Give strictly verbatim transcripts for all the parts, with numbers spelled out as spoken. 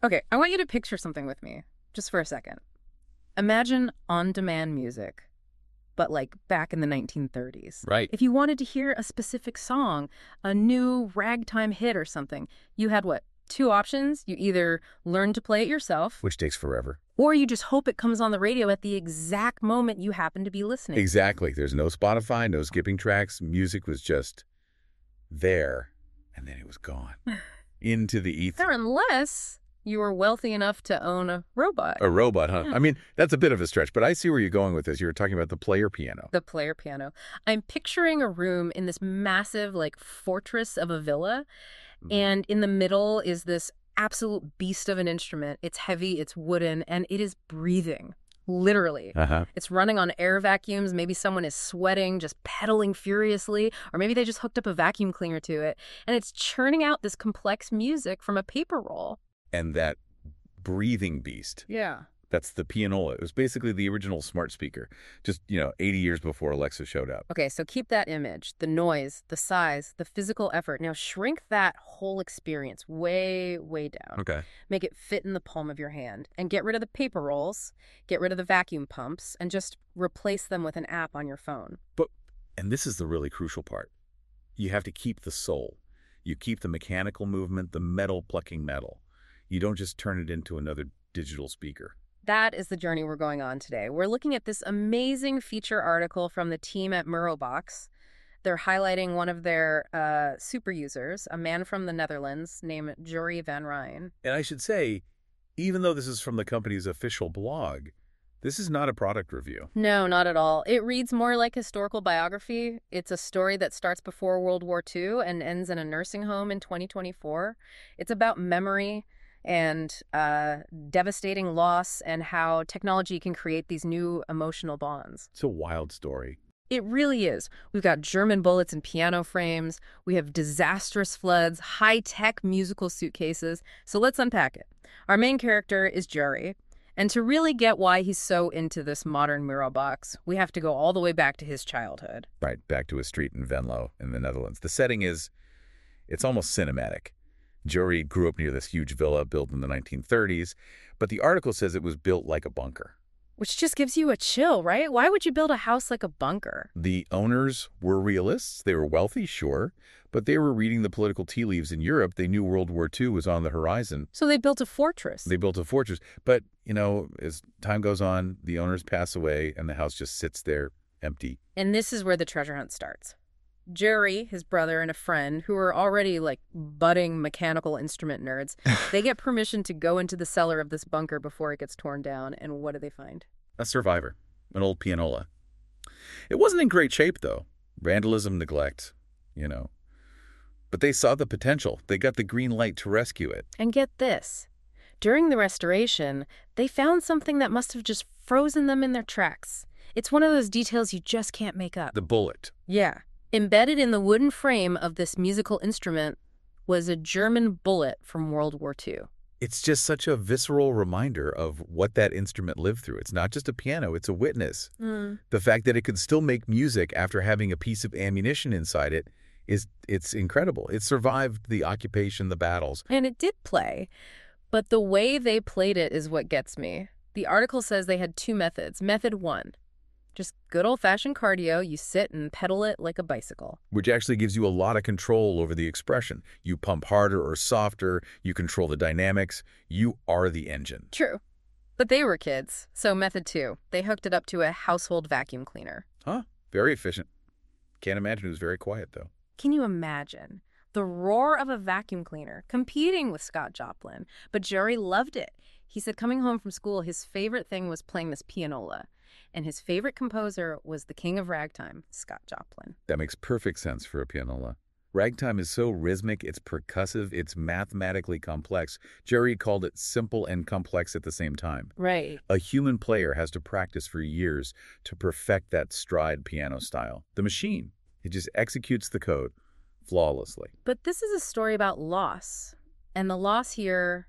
Okay, I want you to picture something with me, just for a second. Imagine on-demand music, but like back in the nineteen thirties. Right. If you wanted to hear a specific song, a new ragtime hit or something, you had what? Two options. You either learn to play it yourself, Which takes forever. or you just hope it comes on the radio at the exact moment you happen to be listening. Exactly. There's no Spotify, no skipping tracks. Music was just there, and then it was gone. Into the ether. Or unless you were wealthy enough to own a robot. A robot, huh? Yeah. I mean, that's a bit of a stretch, but I see where you're going with this. You were talking about the player piano. The player piano. I'm picturing a room in this massive, like, fortress of a villa, and in the middle is this absolute beast of an instrument. It's heavy, it's wooden, and it is breathing, literally. Uh-huh. It's running on air vacuums. Maybe someone is sweating, just pedaling furiously, or maybe they just hooked up a vacuum cleaner to it, and it's churning out this complex music from a paper roll. And that breathing beast, Yeah. that's the pianola. It was basically the original smart speaker, just, you know, eighty years before Alexa showed up. Okay, so keep that image, the noise, the size, the physical effort. Now shrink that whole experience way, way down. Okay. Make it fit in the palm of your hand. And get rid of the paper rolls, get rid of the vacuum pumps, and just replace them with an app on your phone. But, and this is the really crucial part, you have to keep the soul. You keep the mechanical movement, the metal plucking metal. You don't just turn it into another digital speaker. That is the journey we're going on today. We're looking at this amazing feature article from the team at Murobox. They're highlighting one of their uh, super users, a man from the Netherlands named Jory van Rijn. And I should say, even though this is from the company's official blog, this is not a product review. No, not at all. It reads more like historical biography. It's a story that starts before World War Two and ends in a nursing home in twenty twenty-four. It's about memory and uh, devastating loss and how technology can create these new emotional bonds. It's a wild story. It really is. We've got German bullets and piano frames. We have disastrous floods, high-tech musical suitcases. So let's unpack it. Our main character is Jory. And to really get why he's so into this modern Murobox, we have to go all the way back to his childhood. Right, back to a street in Venlo in the Netherlands. The setting is, it's almost cinematic. Jory grew up near this huge villa built in the nineteen thirties, but the article says it was built like a bunker. Which just gives you a chill, right? Why would you build a house like a bunker? The owners were realists. They were wealthy, sure, but they were reading the political tea leaves in Europe. They knew World War Two was on the horizon. So they built a fortress. They built a fortress. But, you know, as time goes on, the owners pass away and the house just sits there empty. And this is where the treasure hunt starts. Jory, his brother, and a friend, who are already like budding mechanical instrument nerds, they get permission to go into the cellar of this bunker before it gets torn down. And what do they find? A survivor, an old pianola. It wasn't in great shape, though. Vandalism, neglect, you know. But they saw the potential. They got the green light to rescue it. And get this. During the restoration, they found something that must have just frozen them in their tracks. It's one of those details you just can't make up. The bullet. Yeah. Embedded in the wooden frame of this musical instrument was a German bullet from World War Two. It's just such a visceral reminder of what that instrument lived through. It's not just a piano, it's a witness. Mm. The fact that it could still make music after having a piece of ammunition inside it is it's incredible. It survived the occupation, the battles. And it did play, but the way they played it is what gets me. The article says they had two methods. Method one, just good old-fashioned cardio. You sit and pedal it like a bicycle. Which actually gives you a lot of control over the expression. You pump harder or softer, you control the dynamics, you are the engine. True. But they were kids, so method two, they hooked it up to a household vacuum cleaner. Huh? Very efficient. Can't imagine it was very quiet, though. Can you imagine the roar of a vacuum cleaner competing with Scott Joplin? But Jory loved it. He said coming home from school, his favorite thing was playing this pianola. And his favorite composer was the king of ragtime, Scott Joplin. That makes perfect sense for a pianola. Ragtime is so rhythmic, it's percussive, it's mathematically complex. Jory called it simple and complex at the same time. Right. A human player has to practice for years to perfect that stride piano style. The machine, it just executes the code flawlessly. But this is a story about loss. And the loss here,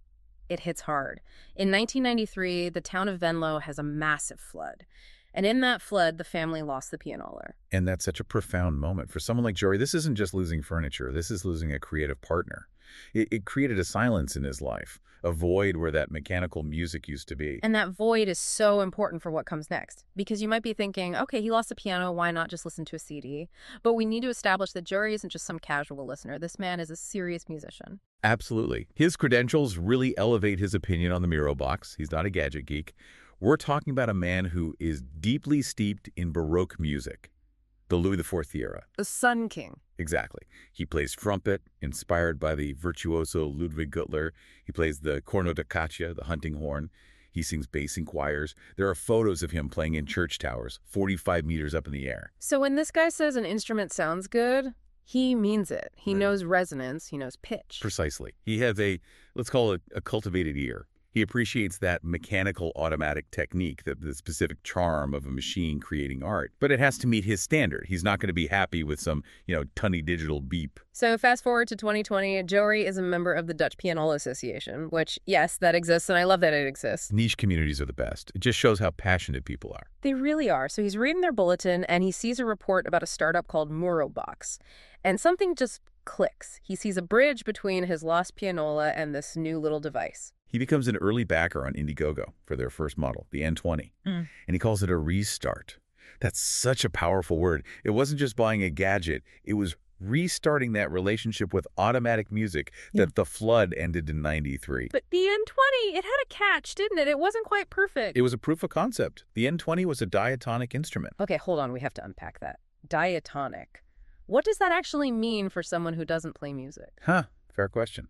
it hits hard. In nineteen ninety-three, the town of Venlo has a massive flood. And in that flood, the family lost the pianola. And that's such a profound moment. For someone like Jory, this isn't just losing furniture. This is losing a creative partner. It, it created a silence in his life, a void where that mechanical music used to be. And that void is so important for what comes next. Because you might be thinking, okay, he lost the piano, why not just listen to a C D? But we need to establish that Jory isn't just some casual listener. This man is a serious musician. Absolutely. His credentials really elevate his opinion on the Miro box. He's not a gadget geek. We're talking about a man who is deeply steeped in Baroque music, the Louis the Fourth era. The Sun King. Exactly. He plays trumpet, inspired by the virtuoso Ludwig Gutler. He plays the corno da caccia, the hunting horn. He sings bass in choirs. There are photos of him playing in church towers, forty-five meters up in the air. So when this guy says an instrument sounds good, he means it. He Right. knows resonance. He knows pitch. Precisely. He has a, let's call it a cultivated ear. He appreciates that mechanical automatic technique, the, the specific charm of a machine creating art. But it has to meet his standard. He's not going to be happy with some, you know, tunny digital beep. So fast forward to twenty twenty, Jory is a member of the Dutch Pianola Association, which, yes, that exists, and I love that it exists. Niche communities are the best. It just shows how passionate people are. They really are. So he's reading their bulletin, and he sees a report about a startup called Murobox. And something just clicks. He sees a bridge between his lost pianola and this new little device. He becomes an early backer on Indiegogo for their first model, the N twenty, Mm. and he calls it a restart. That's such a powerful word. It wasn't just buying a gadget. It was restarting that relationship with automatic music Yeah. that the flood ended in ninety-three. But the N twenty, it had a catch, didn't it? It wasn't quite perfect. It was a proof of concept. The N twenty was a diatonic instrument. Okay, hold on. We have to unpack that. Diatonic. What does that actually mean for someone who doesn't play music? Huh, fair question.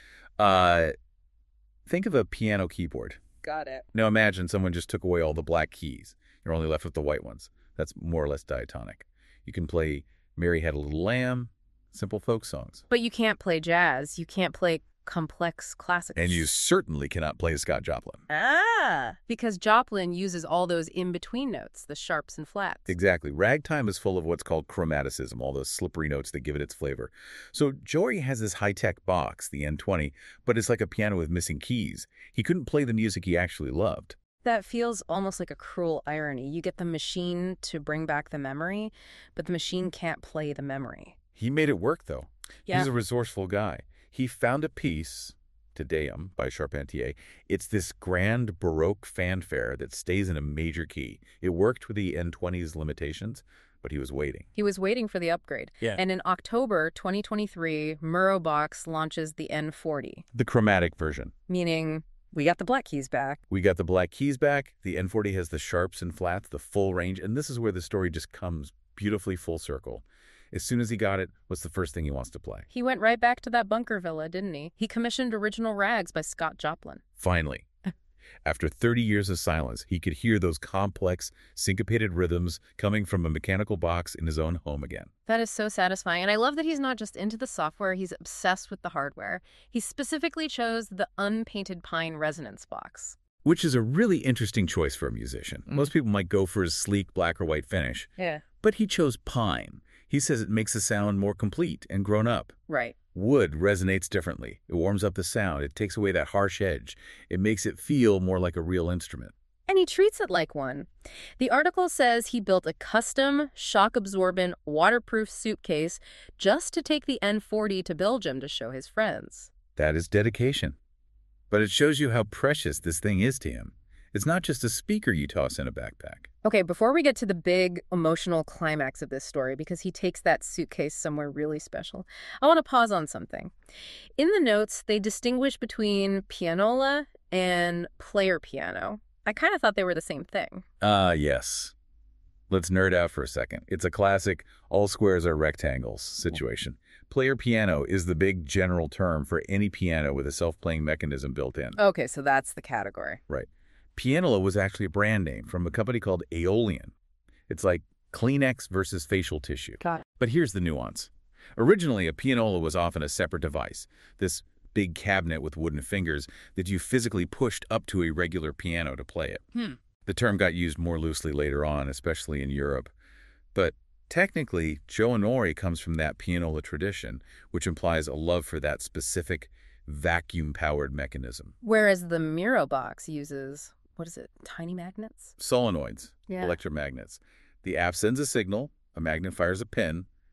Uh, think of a piano keyboard. Got it. Now imagine someone just took away all the black keys. You're only left with the white ones. That's more or less diatonic. You can play Mary Had a Little Lamb, simple folk songs. But you can't play jazz. You can't play complex classics. And you certainly cannot play Scott Joplin. Ah! Because Joplin uses all those in-between notes, the sharps and flats. Exactly. Ragtime is full of what's called chromaticism, all those slippery notes that give it its flavor. So Jory has this high-tech box, the N twenty, but it's like a piano with missing keys. He couldn't play the music he actually loved. That feels almost like a cruel irony. You get the machine to bring back the memory, but the machine can't play the memory. He made it work, though. Yeah. He's a resourceful guy. He found a piece, Te Deum by Charpentier. It's this grand Baroque fanfare that stays in a major key. It worked with the N twenty's limitations, but he was waiting. He was waiting for the upgrade. Yeah. And in October twenty twenty-three, Murobox launches the N forty, The chromatic version. meaning we got the black keys back. We got the black keys back. The N forty has the sharps and flats, the full range, and this is where the story just comes beautifully full circle. As soon as he got it, what's the first thing he wants to play? He went right back to that bunker villa, didn't he? He commissioned original rags by Scott Joplin. Finally. After thirty years of silence, he could hear those complex, syncopated rhythms coming from a mechanical box in his own home again. That is so satisfying. And I love that he's not just into the software, he's obsessed with the hardware. He specifically chose the unpainted pine resonance box. Which is a really interesting choice for a musician. Mm. Most people might go for a sleek black or white finish, Yeah. but he chose pine. He says it makes the sound more complete and grown up. Right. Wood resonates differently. It warms up the sound. It takes away that harsh edge. It makes it feel more like a real instrument. And he treats it like one. The article says he built a custom, shock-absorbent, waterproof suitcase just to take the N forty to Belgium to show his friends. That is dedication. But it shows you how precious this thing is to him. It's not just a speaker you toss in a backpack. Okay, before we get to the big emotional climax of this story, because he takes that suitcase somewhere really special, I want to pause on something. In the notes, they distinguish between pianola and player piano. I kind of thought they were the same thing. Ah, uh, yes. Let's nerd out for a second. It's a classic all squares are rectangles situation. Player piano is the big general term for any piano with a self-playing mechanism built in. Okay, so that's the category. Right. Pianola was actually a brand name from a company called Aeolian. It's like Kleenex versus facial tissue. Got it. But here's the nuance. Originally, a pianola was often a separate device, this big cabinet with wooden fingers that you physically pushed up to a regular piano to play it. Hmm. The term got used more loosely later on, especially in Europe. But technically, Joanori comes from that pianola tradition, which implies a love for that specific vacuum-powered mechanism. Whereas the Murobox uses, what is it, tiny magnets? Solenoids, Yeah. electromagnets. The app sends a signal, a magnet fires a pin,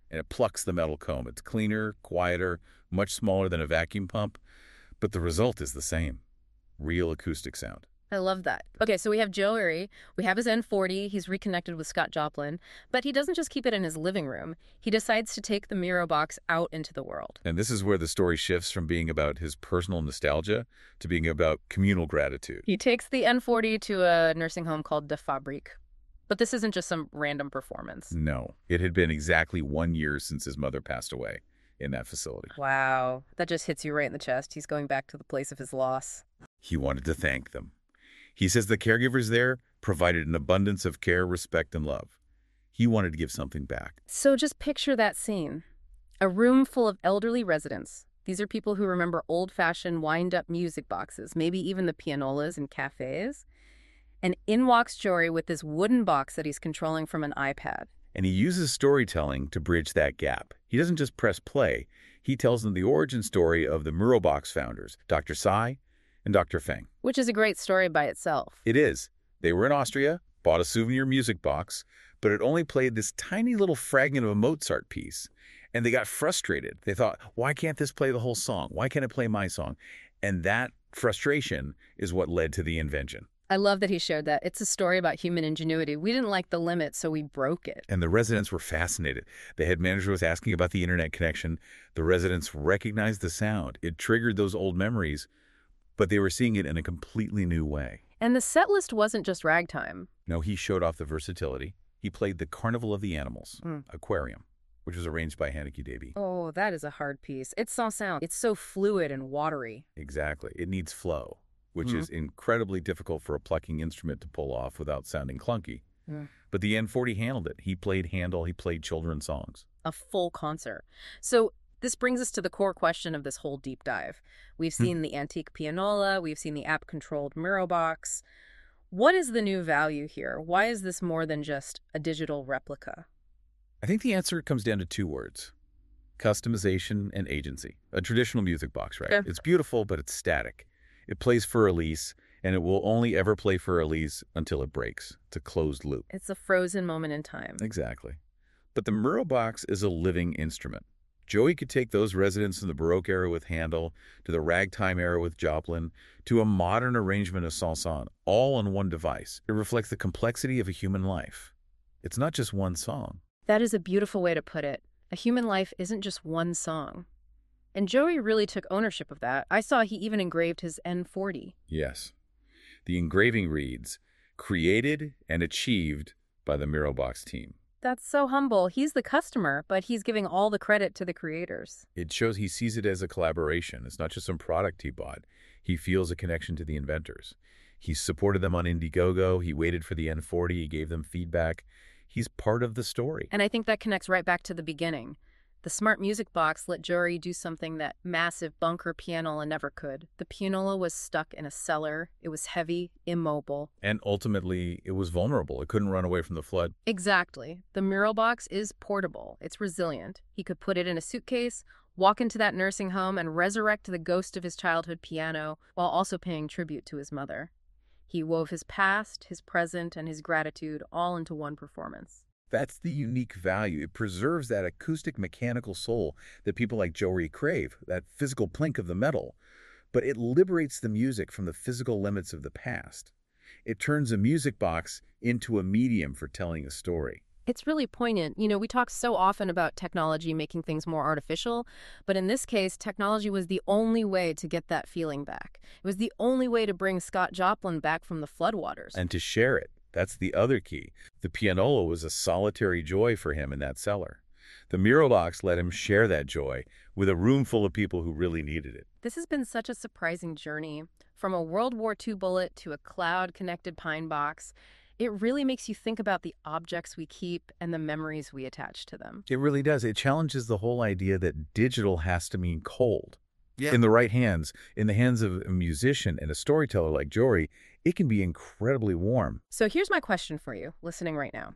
and it plucks the metal comb. It's cleaner, quieter, much smaller than a vacuum pump, but the result is the same. Real acoustic sound. I love that. Okay, so we have Joey. We have his N forty. He's reconnected with Scott Joplin. But he doesn't just keep it in his living room. He decides to take the Miro box out into the world. And this is where the story shifts from being about his personal nostalgia to being about communal gratitude. He takes the N forty to a nursing home called De Fabrique. But this isn't just some random performance. No, it had been exactly one year since his mother passed away in that facility. Wow, that just hits you right in the chest. He's going back to the place of his loss. He wanted to thank them. He says the caregivers there provided an abundance of care, respect, and love. He wanted to give something back. So just picture that scene. A room full of elderly residents. These are people who remember old-fashioned wind-up music boxes, maybe even the pianolas in cafes. And in walks Jory with this wooden box that he's controlling from an iPad. And he uses storytelling to bridge that gap. He doesn't just press play. He tells them the origin story of the Mirobox founders, Doctor Tsai and Doctor Feng. Which is a great story by itself. It is. They were in Austria, bought a souvenir music box, but it only played this tiny little fragment of a Mozart piece. And they got frustrated. They thought, why can't this play the whole song? Why can't it play my song? And that frustration is what led to the invention. I love that he shared that. It's a story about human ingenuity. We didn't like the limit, so we broke it. And the residents were fascinated. The head manager was asking about the internet connection. The residents recognized the sound. It triggered those old memories, but they were seeing it in a completely new way. And the set list wasn't just ragtime. No, he showed off the versatility. He played the Carnival of the Animals, Mm. Aquarium, which was arranged by Haneke Davy. Oh, that is a hard piece. It's sans sound. It's so fluid and watery. Exactly. It needs flow, which Mhm. is incredibly difficult for a plucking instrument to pull off without sounding clunky. Mm. But the N forty handled it. He played Handel. He played children's songs. A full concert. So this brings us to the core question of this whole deep dive. We've seen the antique pianola. We've seen the app-controlled Miro box. What is the new value here? Why is this more than just a digital replica? I think the answer comes down to two words: customization and agency. A traditional music box, right? Yeah. It's beautiful, but it's static. It plays for a lease, and it will only ever play for a lease until it breaks. It's a closed loop. It's a frozen moment in time. Exactly. But the Miro box is a living instrument. Joey could take those residents from the Baroque era with Handel to the ragtime era with Joplin to a modern arrangement of Sanson, all on one device. It reflects the complexity of a human life. It's not just one song. That is a beautiful way to put it. A human life isn't just one song. And Joey really took ownership of that. I saw he even engraved his N forty. Yes. The engraving reads, created and achieved by the Mirobox team. That's so humble. He's the customer, but he's giving all the credit to the creators. It shows he sees it as a collaboration. It's not just some product he bought. He feels a connection to the inventors. He supported them on Indiegogo. He waited for the N forty. He gave them feedback. He's part of the story. And I think that connects right back to the beginning. The smart music box let Jory do something that massive bunker pianola never could. The pianola was stuck in a cellar. It was heavy, immobile. And ultimately, it was vulnerable. It couldn't run away from the flood. Exactly. The Miro box is portable. It's resilient. He could put it in a suitcase, walk into that nursing home, and resurrect the ghost of his childhood piano while also paying tribute to his mother. He wove his past, his present, and his gratitude all into one performance. That's the unique value. It preserves that acoustic mechanical soul that people like Joey crave, that physical plink of the metal. But it liberates the music from the physical limits of the past. It turns a music box into a medium for telling a story. It's really poignant. You know, we talk so often about technology making things more artificial, but in this case, technology was the only way to get that feeling back. It was the only way to bring Scott Joplin back from the floodwaters. And to share it. That's the other key. The pianola was a solitary joy for him in that cellar. The Mirobox let him share that joy with a room full of people who really needed it. This has been such a surprising journey. From a World War Two bullet to a cloud-connected pine box, it really makes you think about the objects we keep and the memories we attach to them. It really does. It challenges the whole idea that digital has to mean cold. Yeah. In the right hands, in the hands of a musician and a storyteller like Jory, it can be incredibly warm. So here's my question for you, listening right now.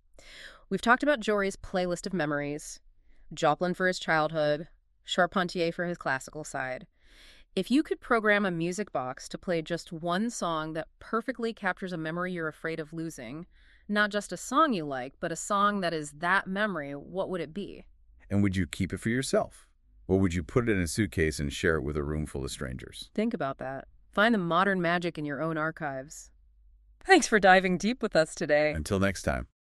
We've talked about Jory's playlist of memories, Joplin for his childhood, Charpentier for his classical side. If you could program a music box to play just one song that perfectly captures a memory you're afraid of losing, not just a song you like, but a song that is that memory, what would it be? And would you keep it for yourself? Or would you put it in a suitcase and share it with a room full of strangers? Think about that. Find the modern magic in your own archives. Thanks for diving deep with us today. Until next time.